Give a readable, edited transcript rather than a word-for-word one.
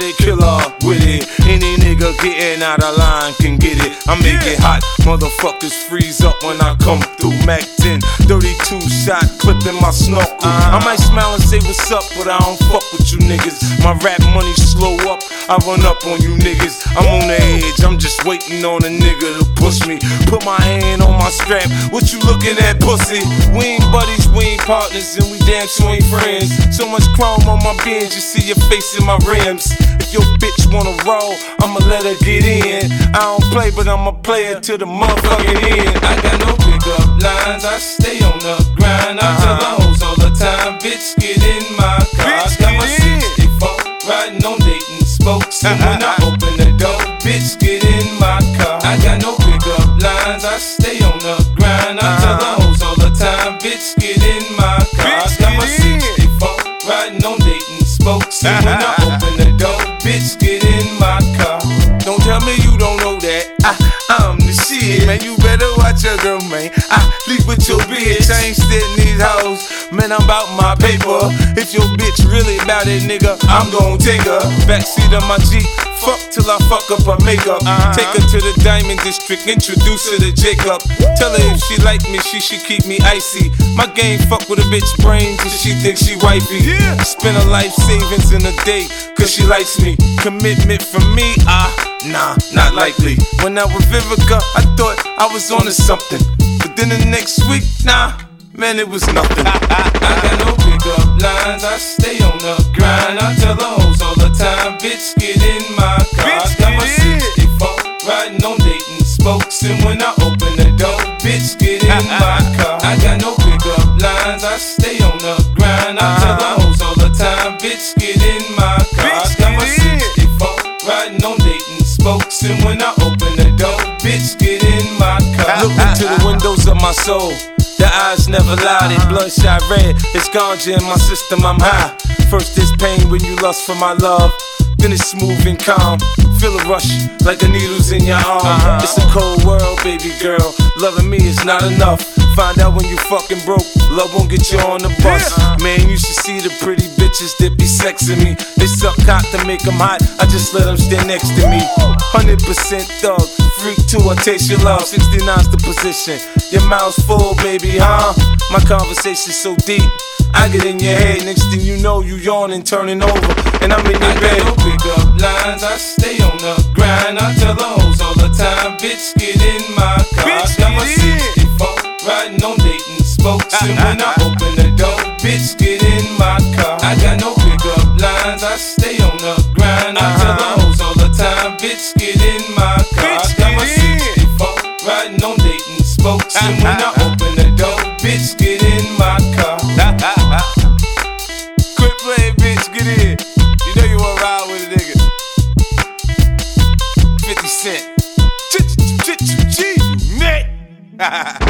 body killer with it. Any nigga getting out of line can get it. I make it hot, motherfuckers freeze up when I come through. Mac 10, 32 shot clip in my snorkel. I might smile and say what's up, but I don't fuck with you niggas. My rap money slow up, I run up on you niggas. I'm on the edge, I'm just waiting on a nigga to push me. Put my hand on my strap, what you looking at, pussy? We ain't buddies, we ain't partners, and we damn sure ain't friends. So much chrome on my Benz, you see your face in my rims. If your bitch wanna roll, I'ma let her get in. I don't play, but I'ma play it to the motherfucking end. I got no pickup lines, I stay on the grind. I tell the hoes all the time, bitch, get in my car. I got my 64 riding on Dayton spokes, and when I open the door, bitch, get in my car. I got no pickup lines, I stay on the grind. I tell the hoes all the time, bitch, get in my car. I got my 64 riding on Dayton spokes, and when I open the door, bitch, get in my car. Don't tell me you don't know that I'm the shit, man. You better watch your girl, man. I leave with your bitch. I ain't sitting these hoes, man. I'm about my paper. If your bitch really about it, nigga, I'm gon' take her. Backseat of my Jeep, fuck till I fuck up her makeup. Take her to the Diamond District, introduce her to Jacob. Tell her if she like me, she should keep me icy. My game fuck with a bitch brains and she thinks she wifey. Spend her life savings in a day, cause she likes me. Commitment from me, nah, not likely. When I was Vivica, I thought I was onto something, but then the next week, nah, man, it was nothing. I got no pickup lines, I stay on the grind. I tell the hoes all the time, bitch, get in my car. I got my 64 riding on Dayton spokes, and when I open the door, bitch, get in my car. I got no pickup lines, I stay on the grind. I tell the hoes all the time, bitch, get in my car. I got my 64 riding on Dayton spokes, and when I open the door, bitch, get in my car. Look into the windows of my soul, the eyes never lie, they bloodshot red. It's ganja in my system, I'm high. First it's pain when you lust for my love, then it's smooth and calm. Feel a rush like the needles in your arm. It's a cold world, baby girl. Loving me is not enough. Find out when you fucking broke, love won't get you on the bus. Man, you should see the pretty bitches that be sexing me. They suck cock to make them hot, I just let them stand next to me. 100% thug, freak too, I taste your love. 69's the position, your mouth's full, baby, huh? My conversation's so deep, I get in your head. Next thing you know, you yawning, turning over, and I'm in your bed. I got no pickup lines, I stay on the grind. I tell the hoes all the time, bitch, get in my car. I got my 64 riding on Dayton spokes, and when I open the door, bitch, get in my car. I got no pickup lines, I stay on the grind. I tell the hoes all the time, bitch, get in my car. I got my 64 riding on Dayton spokes, and when I open the door, bitch, get in my car. Quit playing, bitch, get in. You know you wanna ride with a nigga. 50 Cent. Ch-ch-ch-ch-ch, you neck.